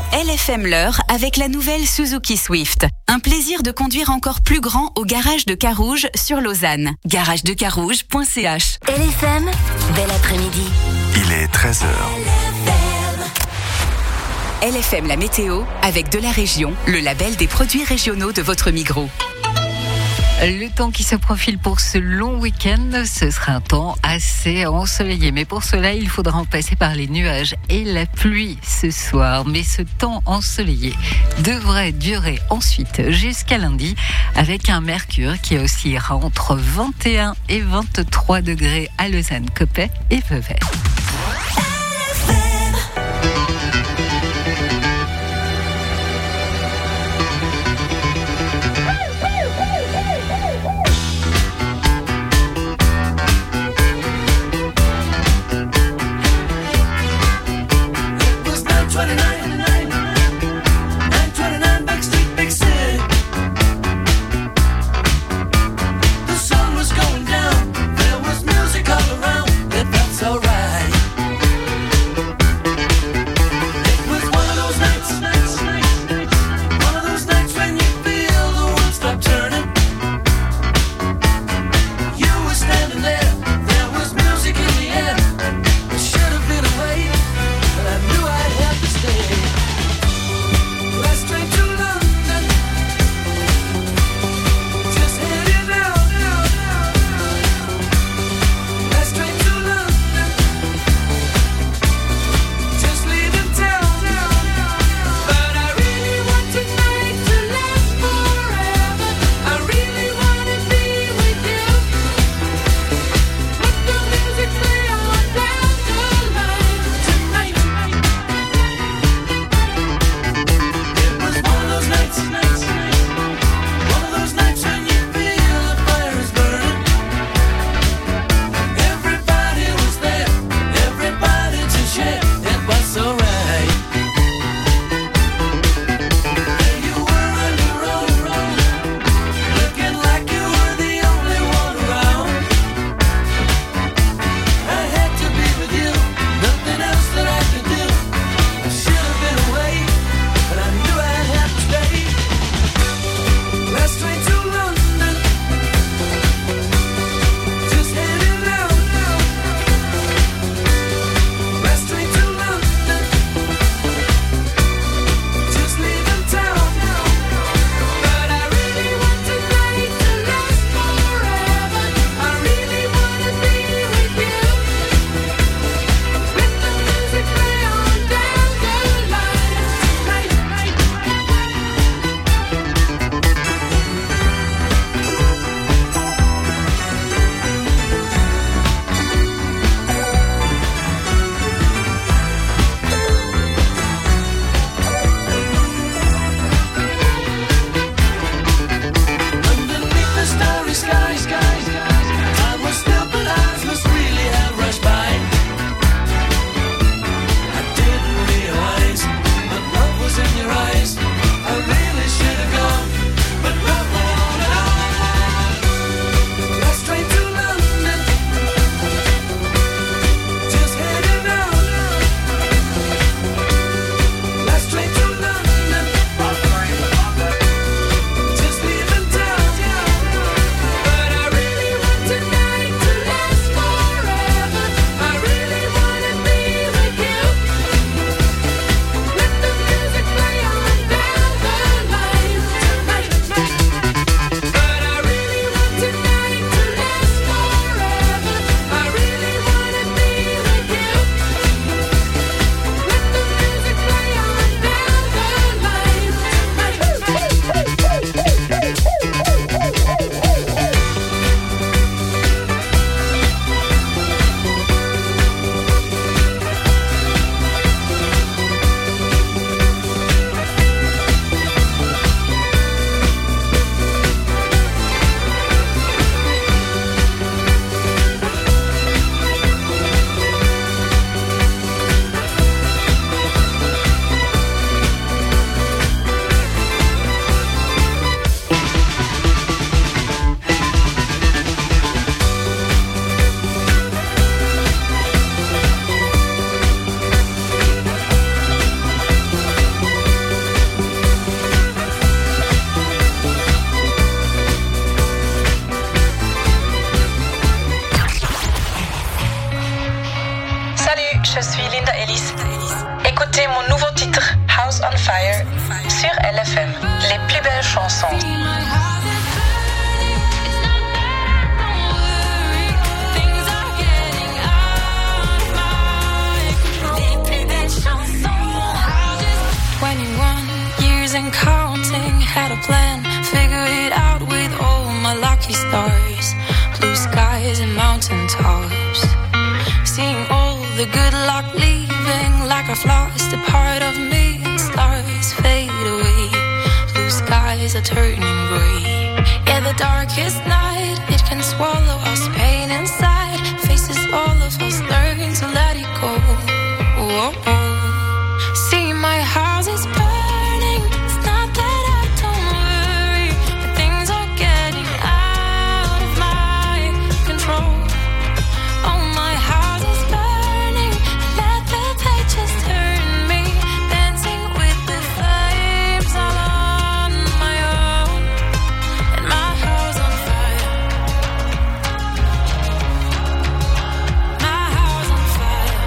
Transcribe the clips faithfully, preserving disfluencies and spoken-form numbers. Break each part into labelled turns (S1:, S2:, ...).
S1: L F M l'heure avec la nouvelle Suzuki Swift. Un plaisir de conduire encore plus grand au garage de Carouge sur Lausanne. garage de carouge point c h.
S2: L F M, bel après-midi.
S3: Il est treize heures.
S1: L F M la météo avec De la Région, le label des produits régionaux de votre Migros.
S4: Le temps qui se profile pour ce long week-end, ce sera un temps assez ensoleillé. Mais pour cela, il faudra en passer par les nuages et la pluie ce soir. Mais ce temps ensoleillé devrait durer ensuite jusqu'à lundi avec un mercure qui oscillera entre vingt et un et vingt-trois degrés à Lausanne, Coppet et Vevey.
S5: Stay. Elise. Écoutez mon nouveau titre, House on Fire, sur L F M. Les plus belles chansons.
S6: twenty-one years and counting, had a plan, figure it out with all my lucky stars. Blue skies and mountain tops, seeing all the good luck leaving like I've lost a part of me. Stars fade away, blue skies are turning grey. Yeah, the darkest night, it can swallow us, pain inside. Faces all of us learn to let it go. Oh, oh. See, my house is burning. It's not that I don't worry, but things are getting out of my control. Oh, my house is burning. Let the pages turn me, dancing with the flames all on my own. And my house on fire. My house on fire.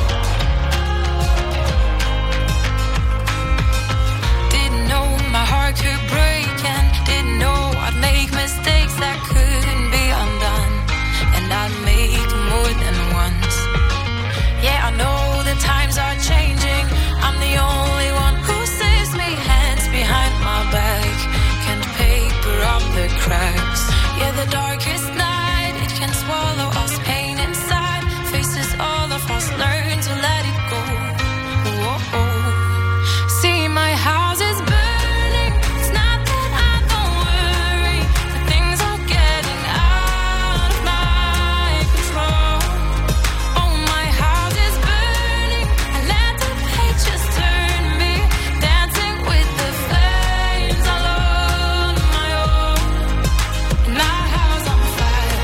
S6: Didn't know my heart could break, and didn't know I'd make mistakes that couldn't be undone. And I'd make more than once. Yeah, I know the times are changing. I'm the only one who saves me. Hands behind my back, can't paper up the cracks. Yeah, the darkest night, it can swallow us, pain inside. Faces all of us learn to let it go. Oh, oh. See, my house is burning. It's not that I don't worry, but things are getting out of my control. Oh, my house is burning. I let the pages turn me, dancing with the flames all on my own. And my house on fire.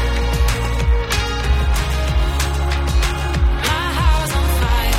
S6: My house on fire.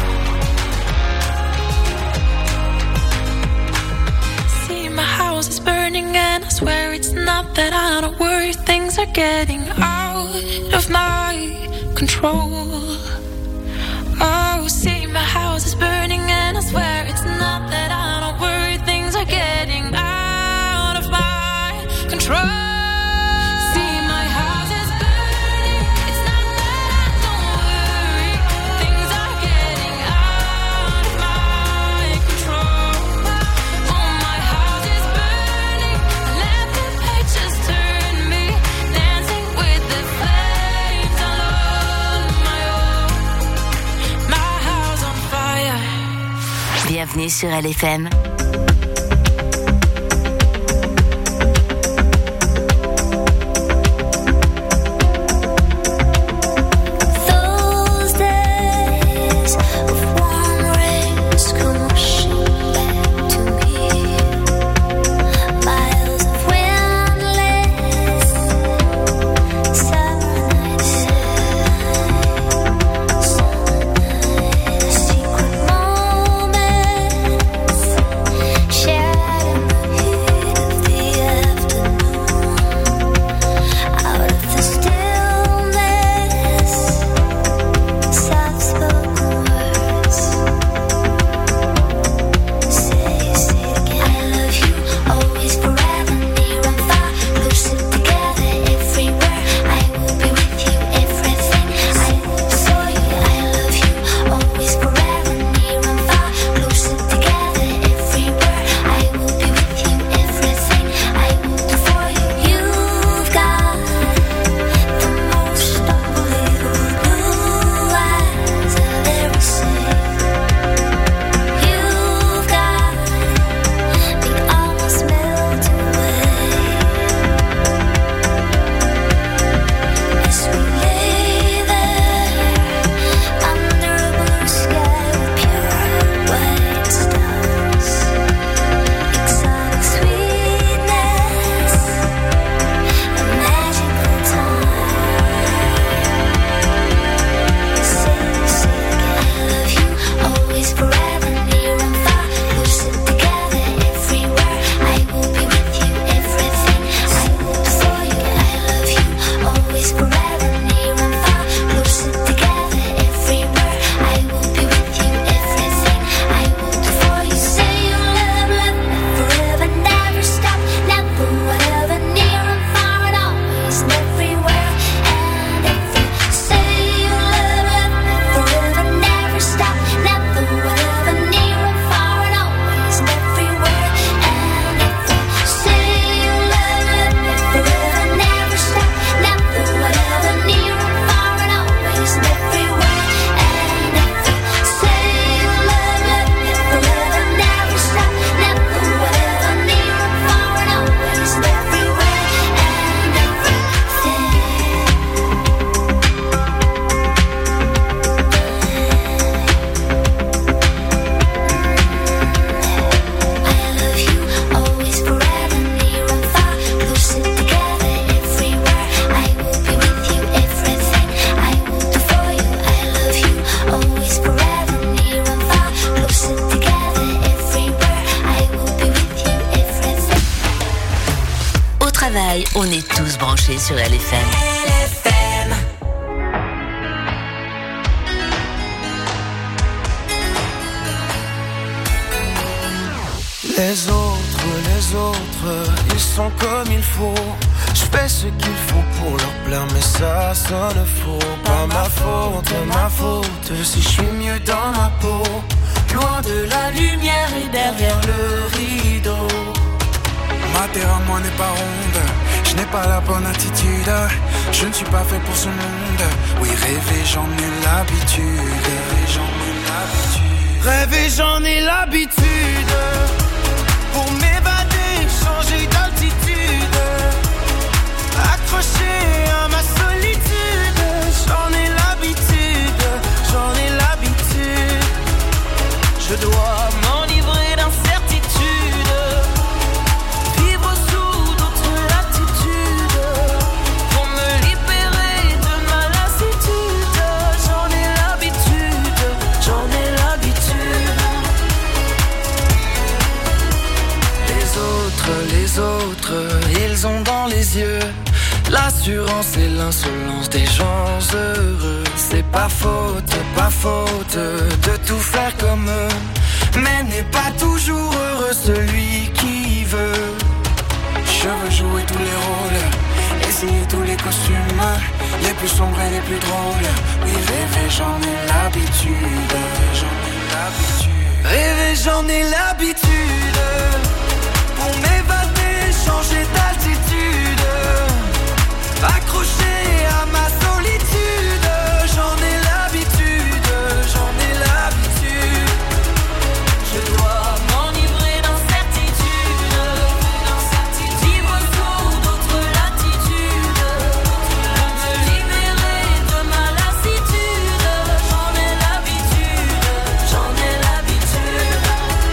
S6: See, my house is burning, and I swear it's not that I don't worry. Things are getting out of my control. Oh, see, my house is burning, and I swear it's not that I don't worry. Things are getting out of my control. See, my house is burning. It's not that I don't worry. Things are getting out of my control. Oh, my house is burning. I let the pages turn me, dancing with the flames all on my own. My house on fire.
S2: Bienvenue sur L F M.
S7: Those days of warm rains come rushing back to me. Miles of windless summer nights, summer nights, secret moments
S2: travail, on est tous branchés sur L F M. L F M.
S8: Les autres, les autres, ils sont comme il faut. Je fais ce qu'il faut pour leur plaire, mais ça sonne faux. Pas ma faute, ma faute, si je suis mieux dans ma peau. Loin de la lumière et derrière le rideau.
S9: Ma terre à moi n'est pas ronde, je n'ai pas la bonne attitude. Je ne suis pas fait pour ce monde. Oui, rêver j'en ai l'habitude. Rêver j'en ai l'habitude.
S8: Rêver j'en ai l'habitude. Pour m'évader, changer d'altitude. Accroché à ma solitude. J'en ai l'habitude, j'en ai l'habitude. Je dois m'enivrer d'incertitude. Vivre sous d'autres latitudes. Pour me libérer de ma lassitude. J'en ai l'habitude, j'en ai l'habitude. Les autres, les autres, ils ont dans les yeux l'assurance et l'insolence des gens heureux. C'est pas faute, pas faute de tout faire comme eux. Mais n'est pas toujours heureux celui qui veut.
S9: Je veux jouer tous les rôles, essayer tous les costumes, les plus sombres et les plus drôles. Oui, rêver j'en ai l'habitude. J'en ai l'habitude.
S8: Rêver j'en ai l'habitude. Pour m'évader, changer d'altitude. Accroché à ma solitude. J'en ai l'habitude, j'en ai l'habitude. Je dois m'enivrer d'incertitude. Vivre sous d'autres latitudes. Me libérer de ma lassitude. J'en ai l'habitude, j'en ai l'habitude.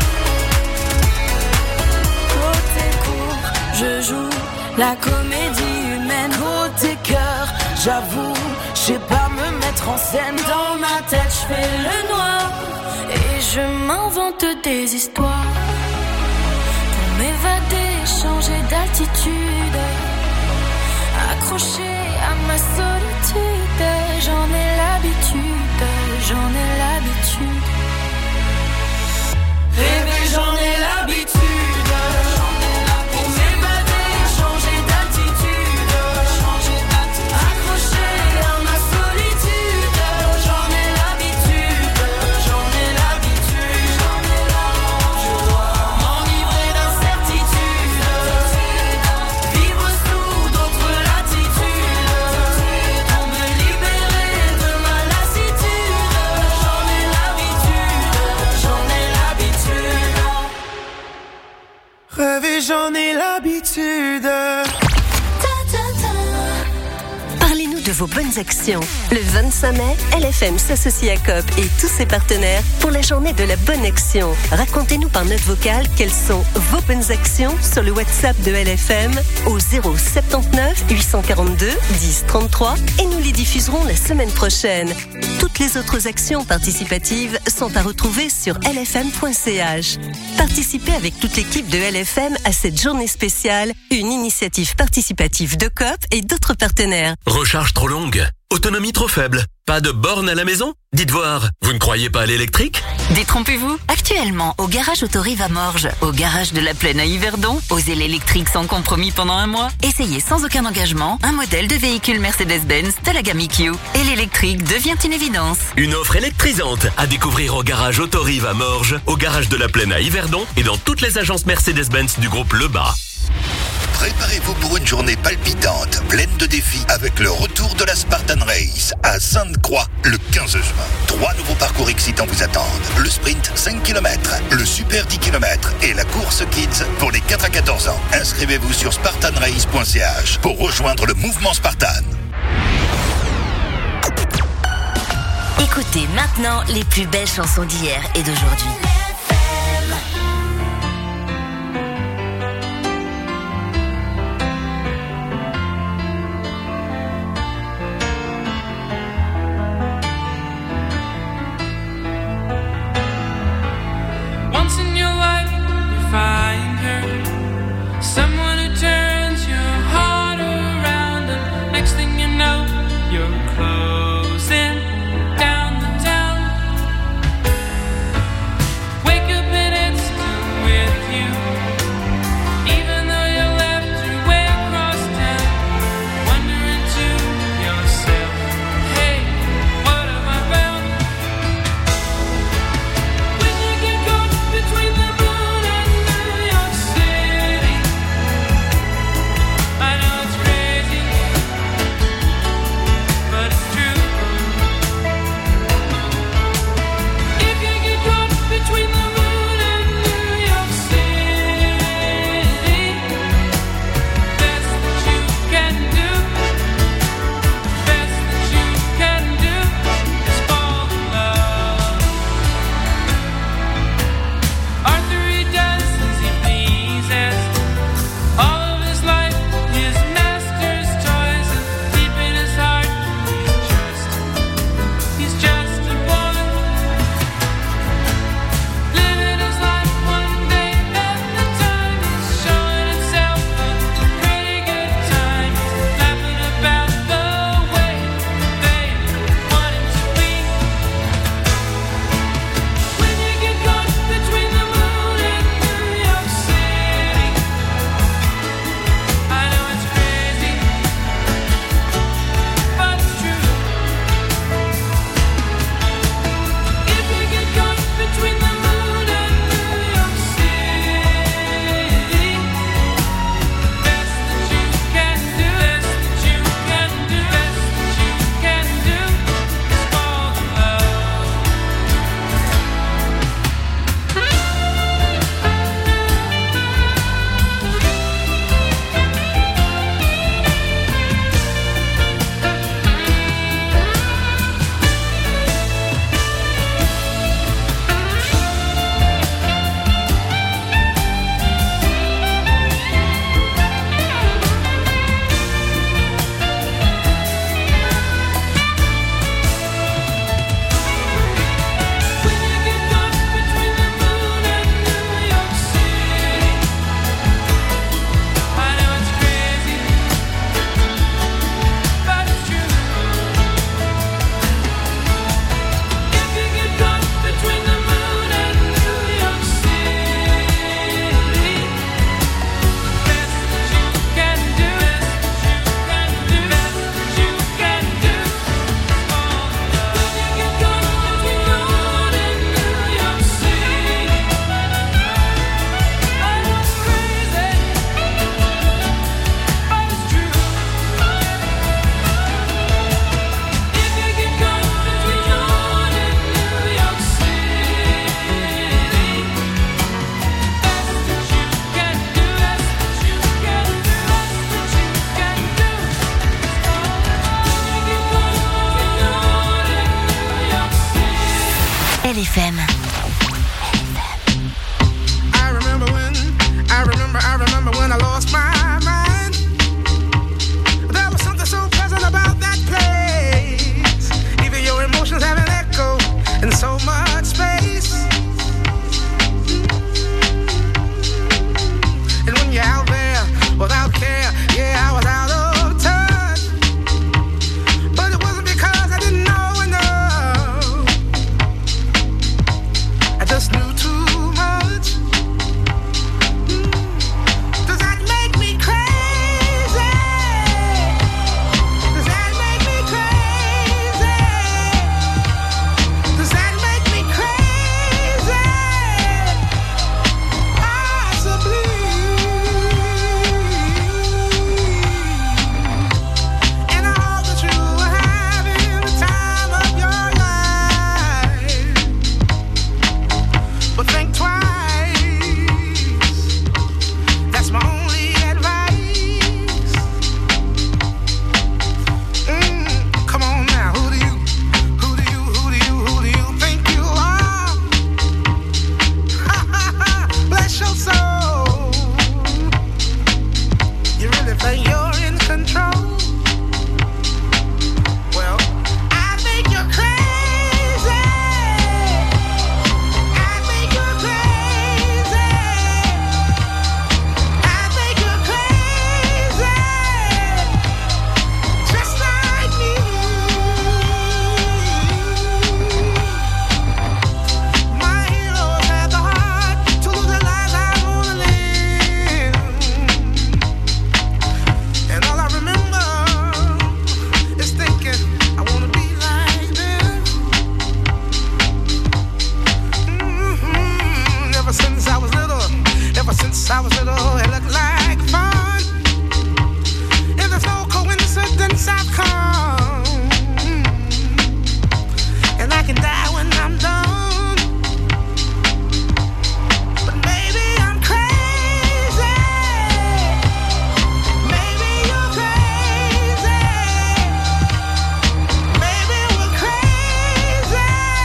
S8: Côté court, je joue la comédie humaine. Côté cœur, j'avoue, je sais pas me mettre en scène. Dans ma tête, je fais le noir et je m'invente des histoires pour m'évader, changer d'altitude. Accroché à ma solitude. J'en ai l'habitude, j'en ai l'habitude. Rêver, j'en ai l'habitude. Pour m'évader, changer d'altitude. Accroché à ma solitude. J'en ai l'habitude, j'en ai l'habitude. Je dois m'enivrer d'incertitude. Vivre sous d'autres latitudes. Pour me libérer de ma lassitude. J'en ai l'habitude, j'en ai l'habitude. Rêver, j'en ai l'habitude.
S10: Parlez-nous de vos bonnes actions. Le vingt-cinq mai, L F M s'associe à Coop et tous ses partenaires pour la journée de la bonne action. Racontez-nous par note vocale quelles sont vos bonnes actions sur le WhatsApp de L F M au zéro soixante-neuf huit cent quarante-deux dix trente-trois et nous les diffuserons la semaine prochaine. Toutes les autres actions participatives sont à retrouver sur l f m point c h. Participez avec toute l'équipe de L F M à cette journée spéciale, une initiative participative de Coop et d'autres partenaires.
S11: Recharge trop longue, autonomie trop faible, pas de borne à la maison? Dites voir, vous ne croyez pas à l'électrique?
S1: Détrompez-vous. Actuellement, au garage Autorive à Morges, au garage de la Plaine à Yverdon, osez l'électrique sans compromis pendant un mois. Essayez sans aucun engagement un modèle de véhicule Mercedes-Benz de la gamme E Q. Et l'électrique devient une évidence.
S11: Une offre électrisante à découvrir au garage Autorive à Morges, au garage de la Plaine à Yverdon et dans toutes les agences Mercedes-Benz du groupe Lebas.
S12: Préparez-vous pour une journée palpitante, pleine de défis, avec le retour de la Spartan Race à Sainte-Croix le quinze juin. Trois nouveaux parcours excitants vous attendent. Le sprint cinq kilomètres, le super dix kilomètres et la course Kids pour les quatre à quatorze ans. Inscrivez-vous sur spartan race point c h pour rejoindre le mouvement Spartan.
S2: Écoutez maintenant les plus belles chansons d'hier et d'aujourd'hui.
S6: Once in your life, you find her, someone who turns your heart.
S13: I was little, it looked like fun. And there's no coincidence I've come. And I can die when I'm done. But maybe I'm crazy. Maybe you're crazy. Maybe we're crazy.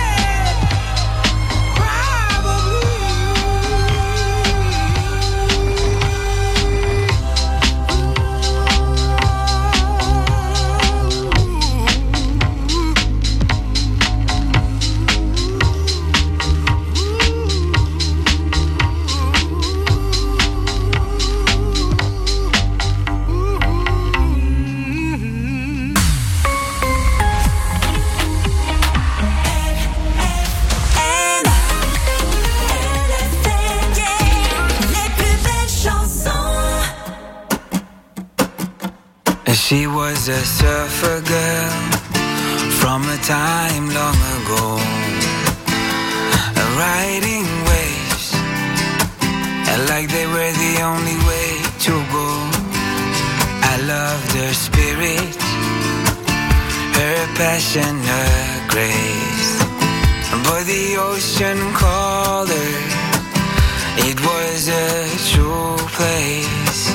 S9: She was a surfer girl from a time long ago, riding waves like they were the only way to go. I loved her spirit, her passion, her grace, but the ocean called her. It was a true place.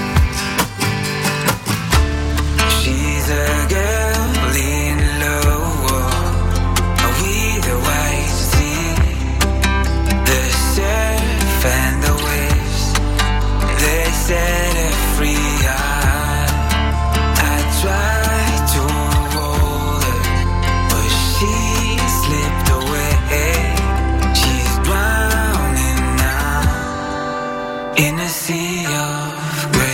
S9: She's a girl in love with a white sea, the surf and the waves, they set her free. I, I tried to hold her, but she slipped away. She's drowning now in a sea of grey.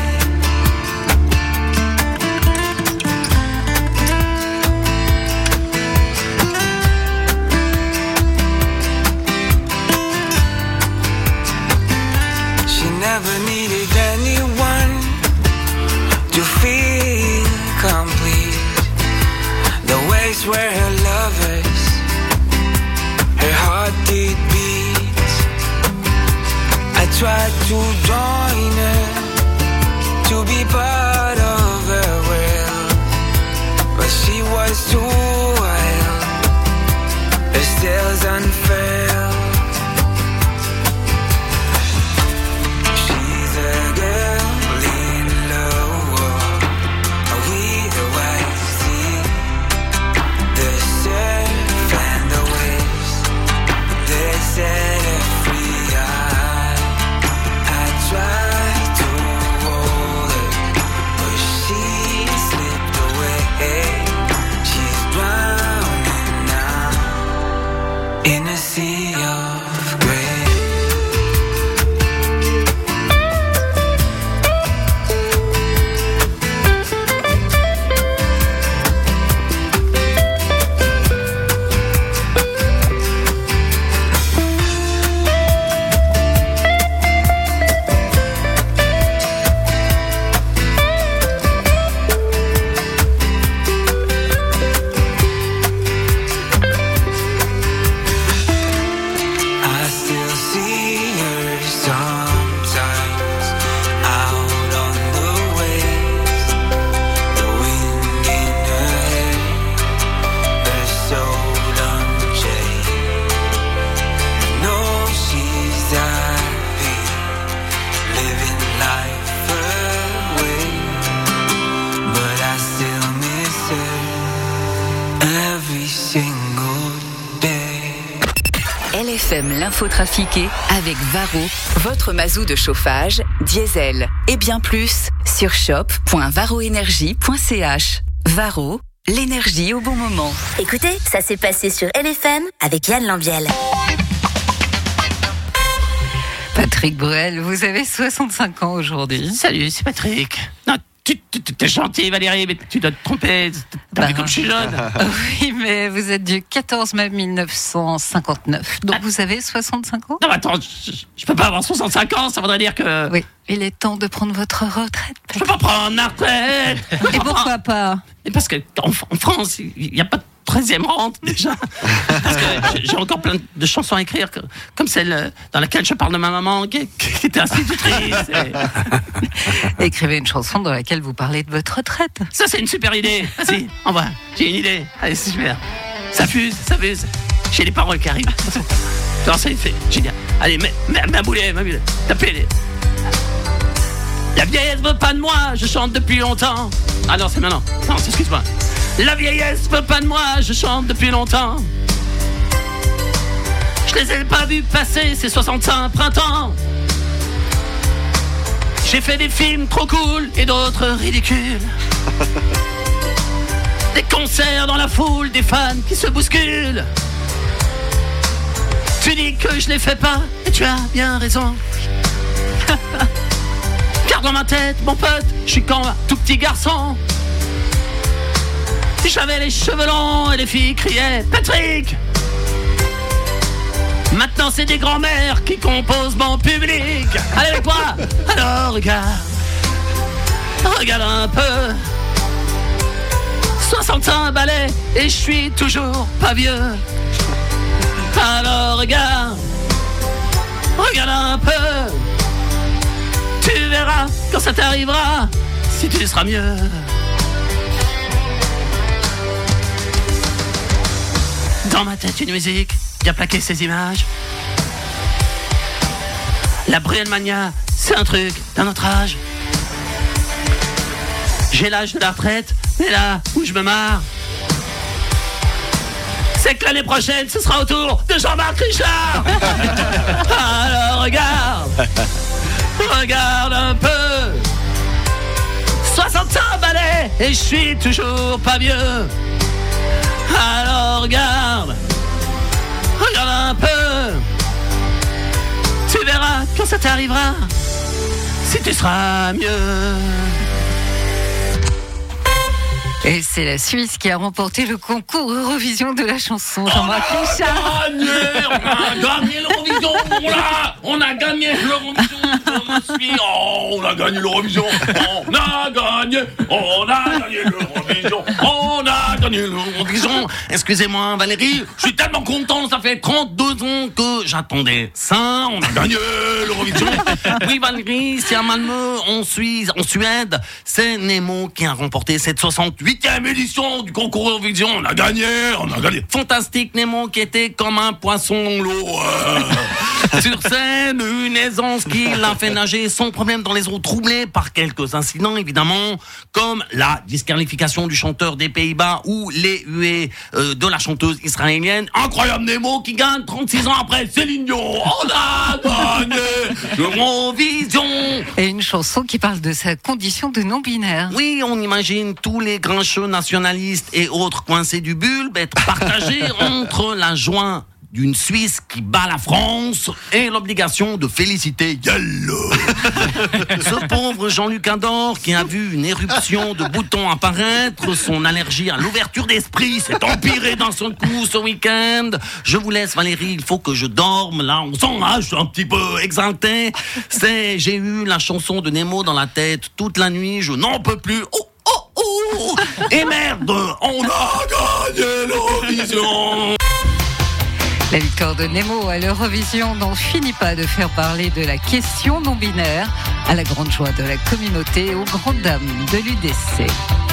S9: Never needed anyone to feel complete. The waves were her lovers, her heart did beat. I tried to join her, to be part of her world, but she was too wild, her sails unfurled. Set her free. I, I tried to hold her, but she slipped away. She's drowning now in a sea of grey.
S1: L F M l'info trafiquée avec Varro, votre mazou de chauffage, diesel et bien plus sur shop point varroénergie point c h. Varro, l'énergie au bon moment.
S2: Écoutez, ça s'est passé sur L F M avec Yann Lambiel.
S4: Patrick Bruel, vous avez soixante-cinq ans aujourd'hui.
S14: Salut, c'est Patrick. Non, tu, tu, tu es gentil Valérie, mais tu dois te tromper. T'as bah, vu comme je suis jeune.
S4: Oui, mais vous êtes du quatorze mai mille neuf cent cinquante-neuf. Donc ah. vous avez soixante-cinq ans.
S14: Non, mais attends, je, je peux pas avoir soixante-cinq ans, ça voudrait dire que...
S4: Oui, il est temps de prendre votre retraite, Patrick.
S14: Je peux pas prendre ma retraite.
S4: Et pourquoi pas?
S14: Et parce qu'en en France, il n'y a pas treizième rente déjà. Parce que j'ai encore plein de chansons à écrire, comme celle dans laquelle je parle de ma maman qui, qui était institutrice. Et...
S4: Écrivez une chanson dans laquelle vous parlez de votre retraite.
S14: Ça, c'est une super idée. Vas-y, envoie. J'ai une idée. Allez, c'est super. Ça fuse, ça fuse. J'ai les paroles qui arrivent. Alors, ça y fait. Génial. Allez, mets, mets, mets un boulet, mets un boulet. Tapez les. La vieillesse veut pas de moi, je chante depuis longtemps. Ah non, c'est maintenant. Non, excuse-moi. La vieillesse veut pas de moi, je chante depuis longtemps. Je les ai pas vus passer ces soixante-cinq printemps. J'ai fait des films trop cool et d'autres ridicules. Des concerts dans la foule, des fans qui se bousculent. Tu dis que je les fais pas et tu as bien raison. Car dans ma tête, mon pote, je suis comme un tout petit garçon. J'avais les cheveux longs et les filles criaient Patrick. Maintenant c'est des grands-mères qui composent mon public. Allez avec moi. Alors regarde, regarde un peu. soixante-cinq balais et je suis toujours pas vieux. Alors regarde, regarde un peu. Tu verras quand ça t'arrivera, si tu seras mieux. Dans ma tête une musique, bien plaqué ces images. La Brielmania, c'est un truc d'un autre âge. J'ai l'âge de la retraite, mais là où je me marre, c'est que l'année prochaine, ce sera au tour de Jean-Marc Richard. Alors regarde, regarde un peu. soixante-cinq balais et je suis toujours pas vieux. Alors regarde, regarde un peu. Tu verras quand ça t'arrivera, si tu seras mieux.
S4: Et c'est la Suisse qui a remporté le concours Eurovision de la chanson. Jean-Marc Richard.
S14: On a gagné, on a gagné l'Eurovision, on a, on a gagné l'Eurovision. Oh, on a gagné l'Eurovision, on a gagné, on a gagné l'Eurovision, on a gagné l'Eurovision. Excusez-moi Valérie, je suis tellement content, ça fait trente-deux ans que j'attendais ça, on a gagné l'Eurovision. Oui Valérie, c'est à Malmö, en Suisse, en Suède, c'est Nemo qui a remporté cette soixante-huitième édition du concours Eurovision. On a gagné, on a gagné. Fantastique Nemo qui était comme un poisson dans l'eau. Euh, sur scène, une aisance qui l'a fait nager sans problème dans les eaux troublées par quelques incidents évidemment, comme la disqualification du chanteur des Pays-Bas ou les huées euh, de la chanteuse israélienne. Incroyable Nemo qui gagne trente-six ans après Céline Dion. On a gagné l'Eurovision.
S4: Et une chanson qui parle de sa condition de non-binaire.
S14: Oui, on imagine tous les grincheux nationalistes et autres coincés du bulbe être partagés entre la joie d'une Suisse qui bat la France et l'obligation de féliciter Yellow. Ce pauvre Jean-Luc Ador qui a vu une éruption de boutons apparaître, son allergie à l'ouverture d'esprit s'est empirée d'un seul coup ce week-end. Je vous laisse Valérie, il faut que je dorme, là on s'en va, je suis un petit peu exalté. C'est, j'ai eu la chanson de Nemo dans la tête toute la nuit, je n'en peux plus. Oh, oh, oh. Et merde, on a gagné l'Eurovision.
S4: La victoire de Nemo à l'Eurovision n'en finit pas de faire parler de la question non-binaire, à la grande joie de la communauté, aux grandes dames de l'U D C.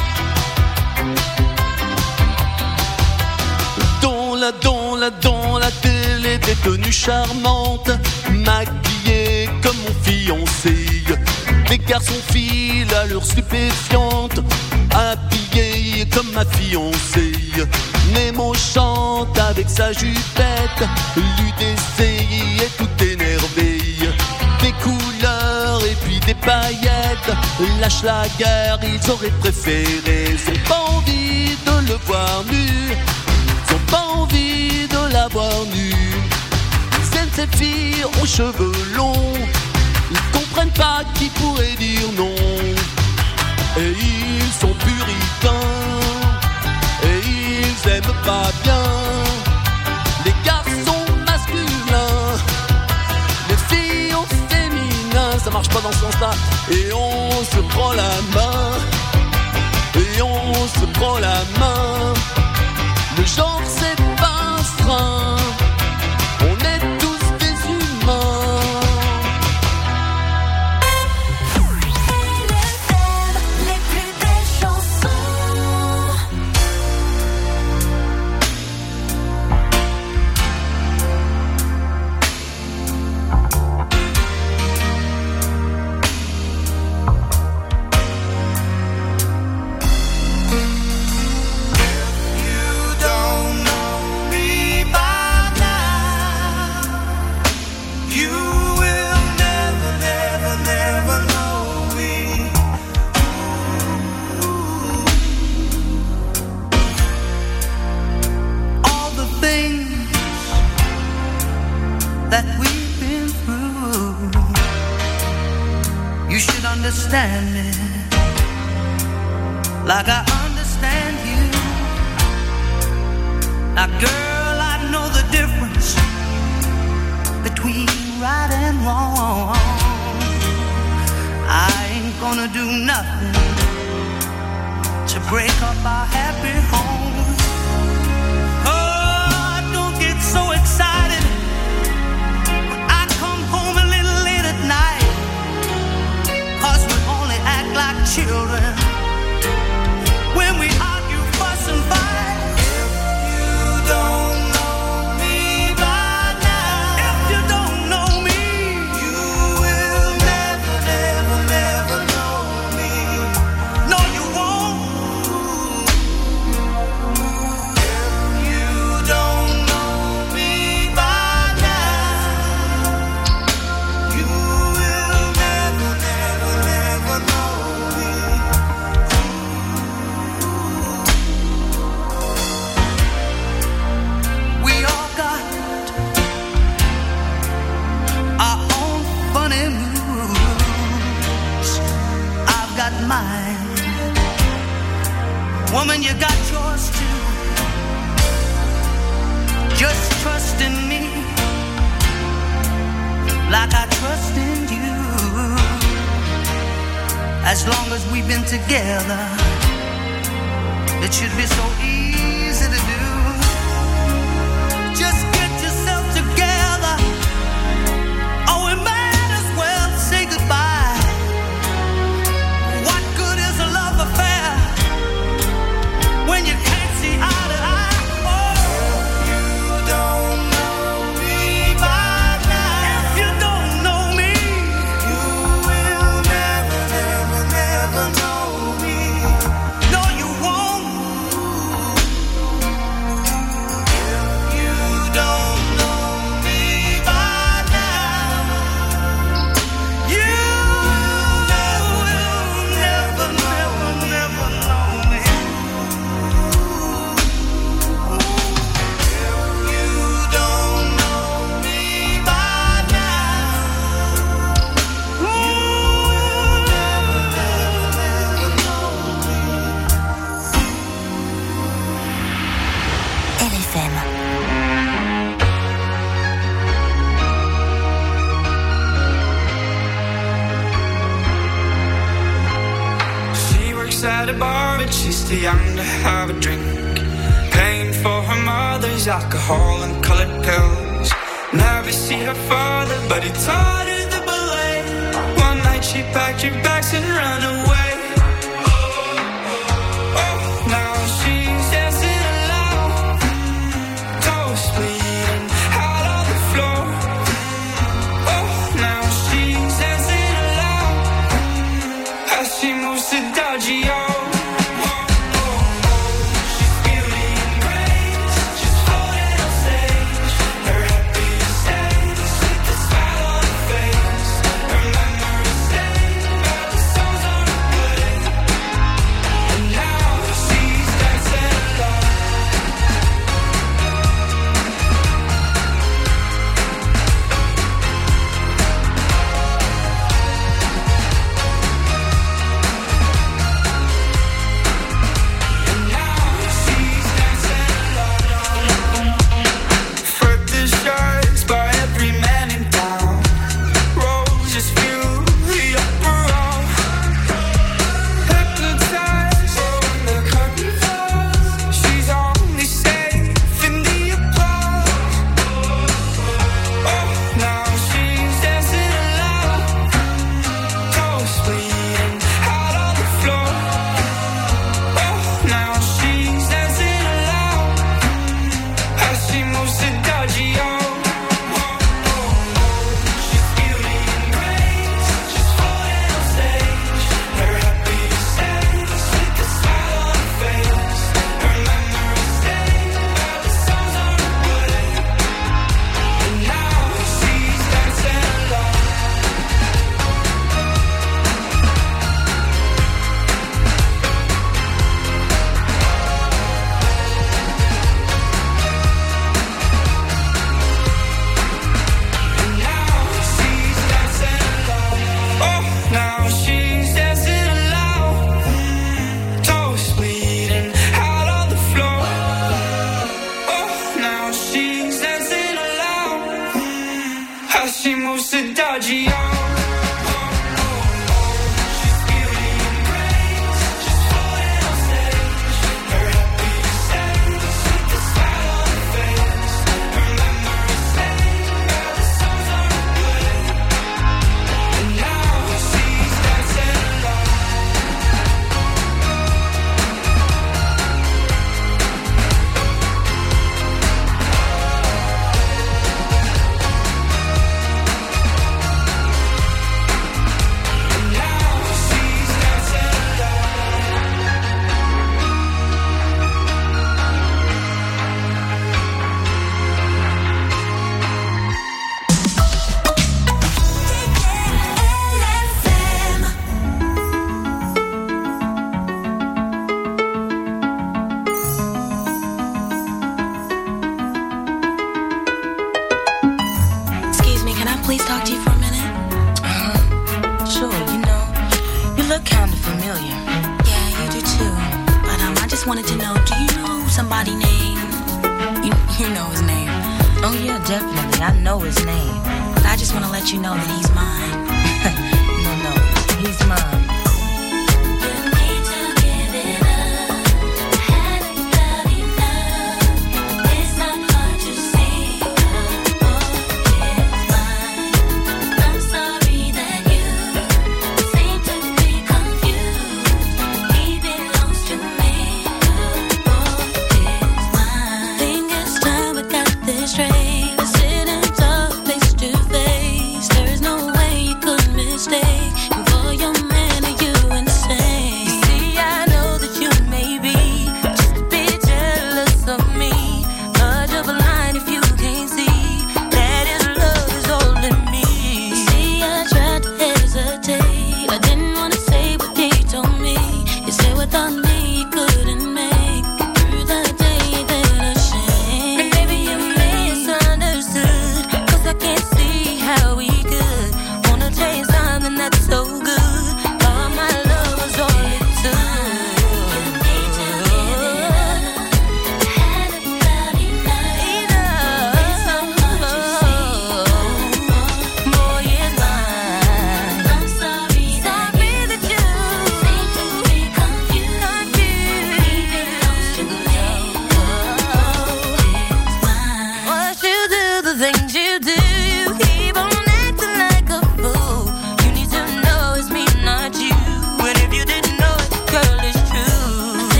S15: Dans la, dans la, dans la télé, des tenues charmantes, maquillées comme mon fiancé. Des garçons filles à l'heure stupéfiante, habillés comme ma fiancée. Nemo chante avec sa jupette, l'U D C est tout énervé. Des couleurs et puis des paillettes, la Schlager ils auraient préféré. Ils ont pas envie de le voir nu, ils ont pas envie de la voir nue. Ces filles aux cheveux longs, ils comprennent pas qui pourrait dire non. Et ils sont puritains, et ils aiment pas bien les garçons masculins. Les filles au féminin, ça marche pas dans ce sens-là. Et on se prend la main, et on se prend la main. Le genre c'est pas un frein, on est tous des humains.
S7: Les plus belles chansons.
S16: That we've been through, you should understand me like I understand you. Now girl, I know the difference between right and wrong. I ain't gonna do nothing to break up our happy home. Oh, don't get so excited children, when we argue, fuss and fight. If you don't know me by now, if you don't know me, you will never, never, never know me. No, you won't. If you don't know me by now, you will never, never, never know. Mine. Woman, you got yours too. Just trust in me like I trust in you. As long as we've been together, it should be so easy to do. Just get yourself together, or we might as well say goodbye. When you can't see eye to eye, oh, you don't know me by now. If you don't know me, you will never, never, never know me. No, you won't. If you don't know me by now, you will never, never, never know me.
S17: At a bar, but she's too young to have a drink. Paying for her mother's alcohol and colored pills. Never see her father, but he taught her the ballet. One night she packed her bags and ran away. Oh, now she's dancing alone, toes bleeding out on the floor. Oh, now she's dancing alone as she moves to dodgy. Songs on and dodgy.
S18: please talk to you for a minute? Uh-huh. Sure, you know, you look kind of familiar. Yeah, you do too. But um, I just wanted to know, do you know somebody named... You, you know his name. Oh yeah, definitely. I know his name. But I just want to let you know that he's mine. no, no, he's mine.
S7: Face to face, there is no way you could mistake. And for your man,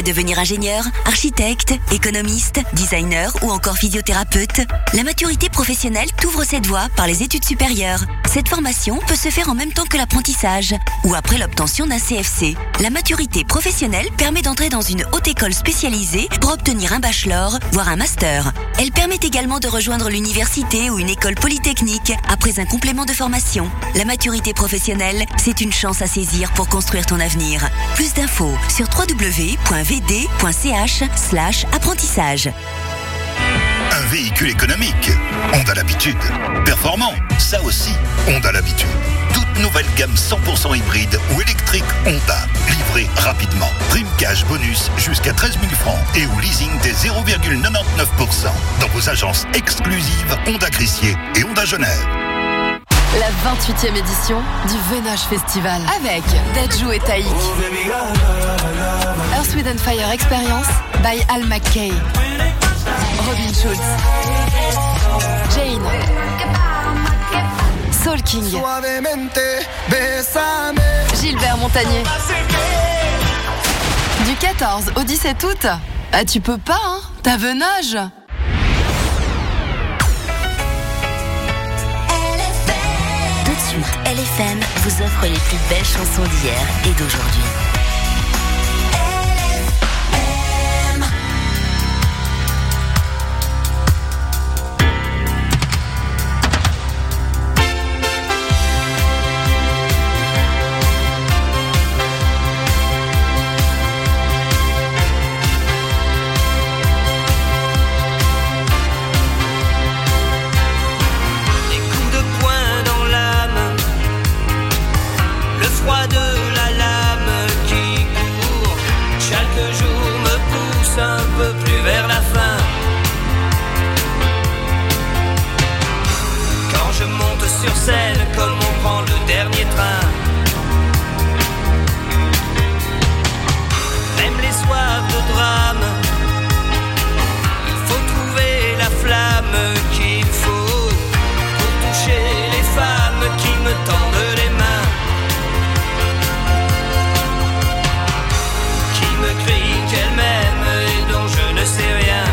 S1: aimerais devenir ingénieur, architecte, économiste, designer ou encore physiothérapeute? La maturité professionnelle t'ouvre cette voie par les études supérieures. Cette formation peut se faire en même temps que l'apprentissage ou après l'obtention d'un C F C. La maturité professionnelle permet d'entrer dans une haute école spécialisée pour obtenir un bachelor, voire un master. Elle permet également de rejoindre l'université ou une école polytechnique après un complément de formation. La maturité professionnelle, c'est une chance à saisir pour construire ton avenir. Plus d'infos sur w w w point v d point c h slash apprentissage.
S12: Un véhicule économique, on a l'habitude. Performant, ça aussi, on a l'habitude. Toute nouvelle gamme cent pour cent hybride ou électrique Honda. Livrée rapidement. Prime cash bonus jusqu'à treize mille francs et ou leasing des zéro virgule quatre-vingt-dix-neuf pour cent. Dans vos agences exclusives Honda Crissier et Honda Genève.
S19: La vingt-huitième édition du Venage Festival avec Dadju et Taïk. Earth, Wind and Fire Experience by Al McKay. Robin Schulz. Jane. Soul King. Gilbert Montagnier. Du quatorze au dix-sept août. Ah, tu peux pas, hein? T'as Venage.
S2: Tout de suite, L F M vous offre les plus belles chansons d'hier et d'aujourd'hui.
S20: Sur scène comme on prend le dernier train. Même les soirs de drame, il faut trouver la flamme qu'il faut pour toucher les femmes qui me tendent les mains, qui me crient qu'elles m'aiment et dont je ne sais rien.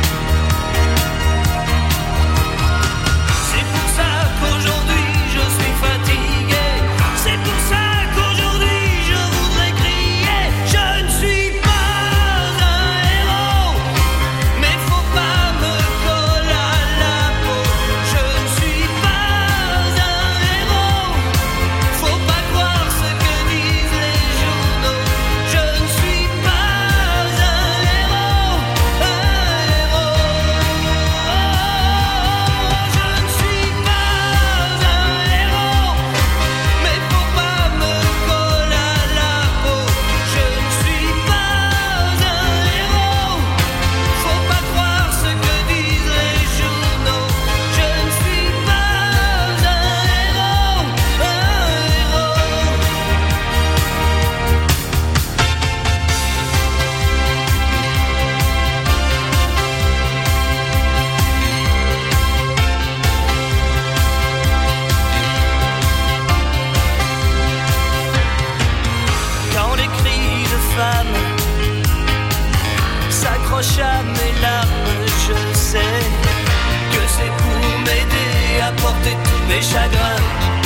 S20: À mes larmes, je sais que c'est pour m'aider à porter tous mes chagrins.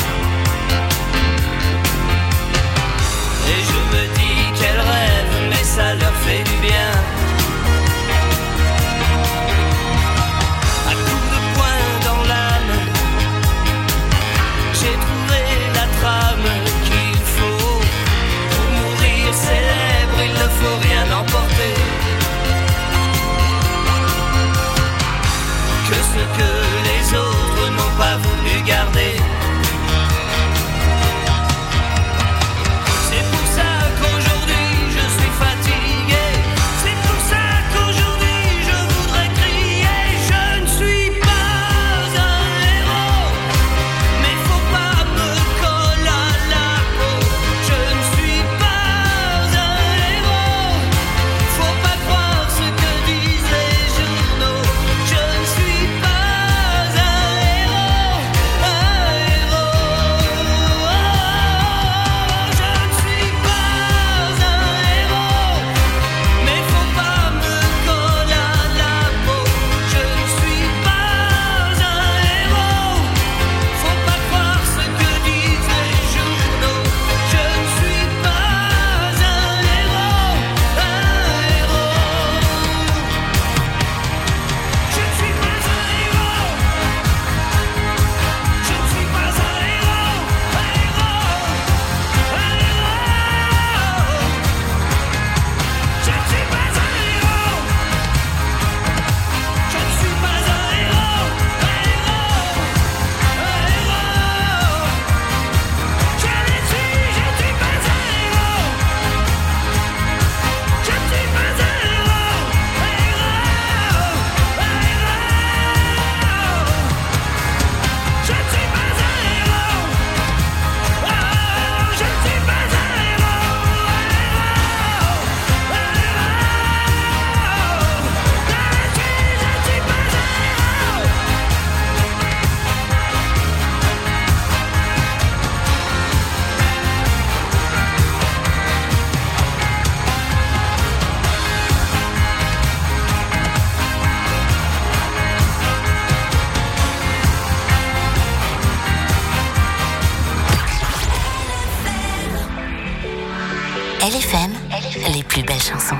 S20: Et je me dis qu'elles rêvent, mais ça leur fait du bien. À coups de poing dans l'âme, j'ai trouvé la trame qu'il faut. Pour mourir célèbre, il ne faut rien emporter. Que ce que les autres n'ont pas voulu garder. C'est pour ça qu'aujourd'hui je suis fatigué. C'est pour
S19: chansons.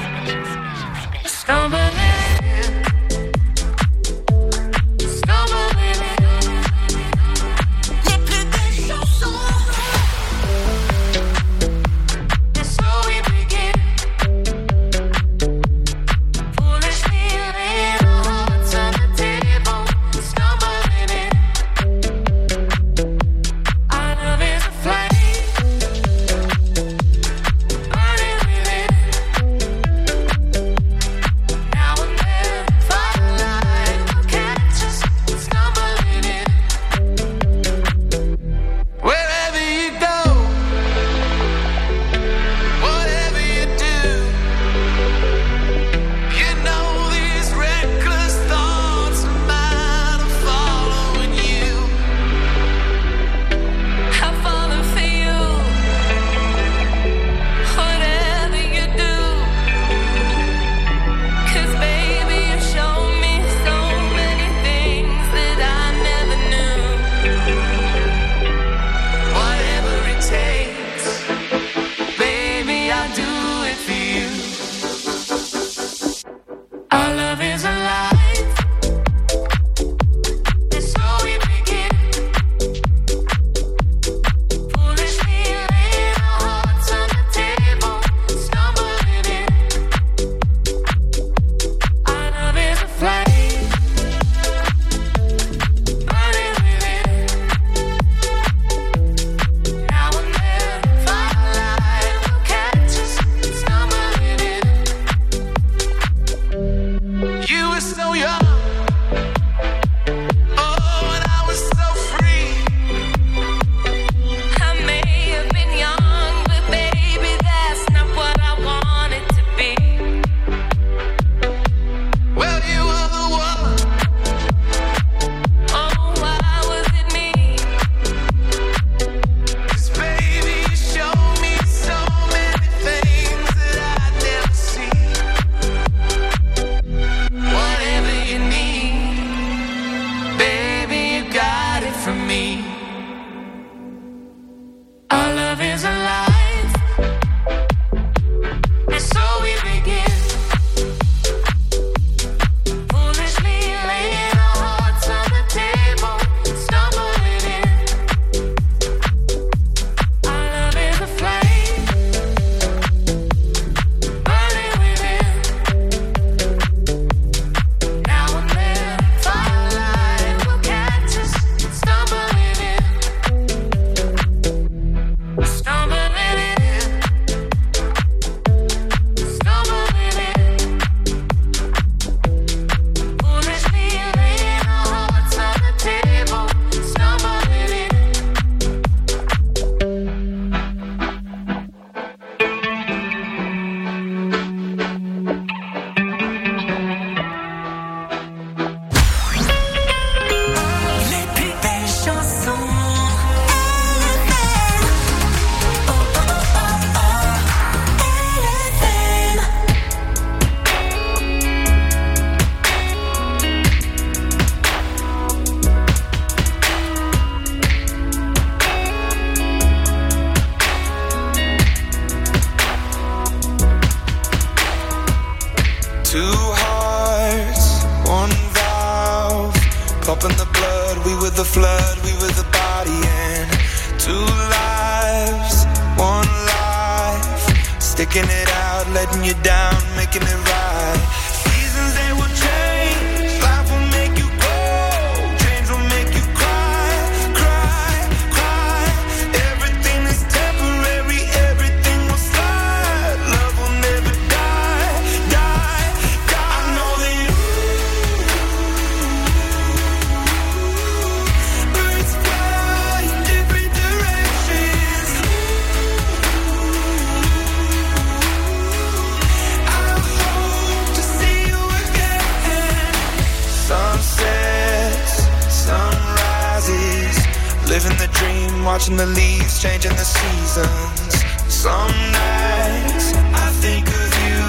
S17: Watching the leaves changing the seasons. Some nights I think of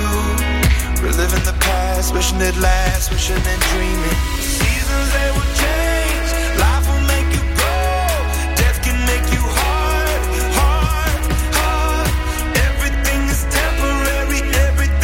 S17: you, reliving the past, wishing it lasts, wishing and dreaming. Seasons they will change, life will make you grow, death can make you hard, hard, hard. Everything is temporary, everything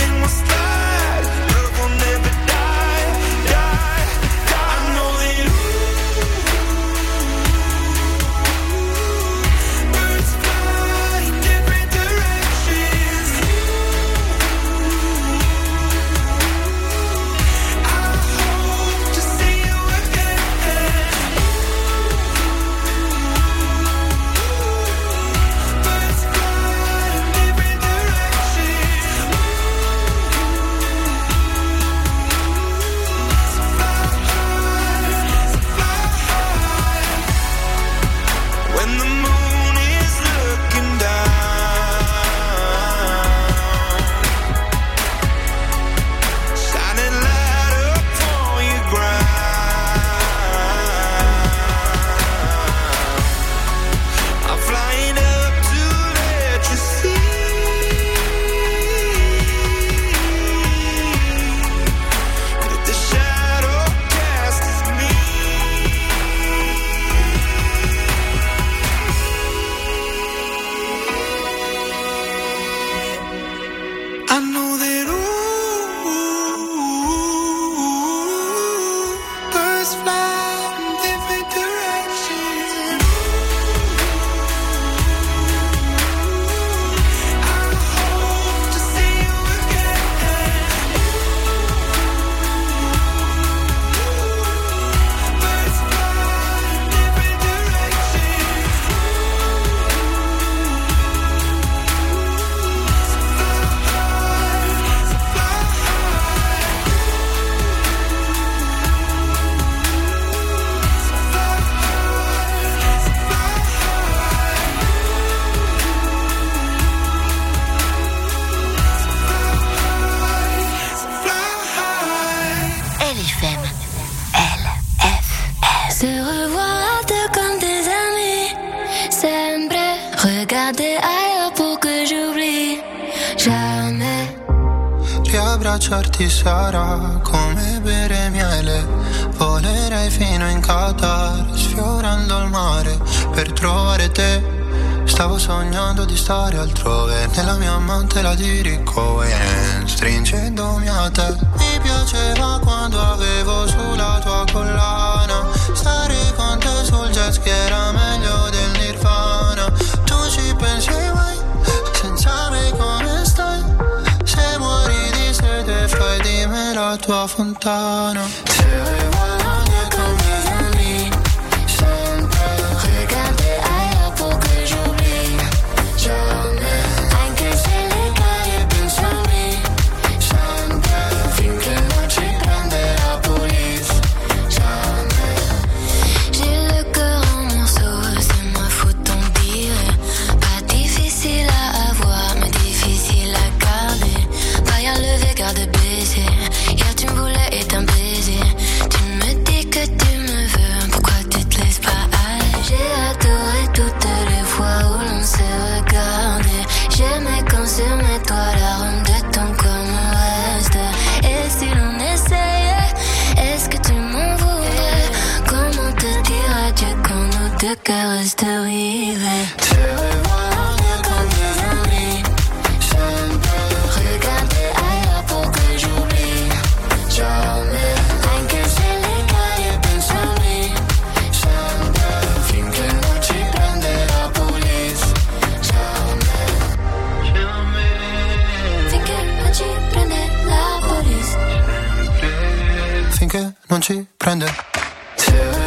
S2: F M. L F M.
S7: Se revoir deux comme des amis. Sempre regarder ailleurs pour que j'oublie. Jamais.
S21: Riabbracciarti sarà come bere miele. Volerei fino in Qatar, sfiorando il mare per trovare te. Stavo sognando di stare altrove, nella mia mantela di Rico e stringendomi a te. Mi piaceva quando avevo sulla tua collana, stare con te sul jet ski era meglio del Nirvana. Tu ci pensi mai, senza me come stai? Se muori di sete fai di me la tua fontana. Se revoilà comme des amis, sempre regarder ailleurs pour que j'oublie. Jamais, anche se le cade penso a me, sempre finché non ci prende la police. Jamais.
S7: J'ai le cœur en morceaux, c'est ma faute on dirait. Pas difficile à avoir, mais difficile à garder. Pas à lever, garde baiser. Hier tu me voulais et un baiser. Tu me dis que tu me veux, pourquoi tu te laisses pas aller? J'ai adoré toutes les fois où l'on s'est regardé. J'aimais quand sur mes toits l'arôme de ton corps me reste. Et si l'on essayait, est-ce que tu m'en voudrais? Comment te dire adieu quand nos deux cœurs restent rivés?
S21: Se revoilà comme des amis,
S7: Sempre regarder ailleurs pour que j'oublie.
S21: jamais,
S7: Anche se le cade penso a me,
S21: sempre finché non ci prende la police.
S7: jamais. Finché non ci prende la police.
S21: Finché non ci prende. Se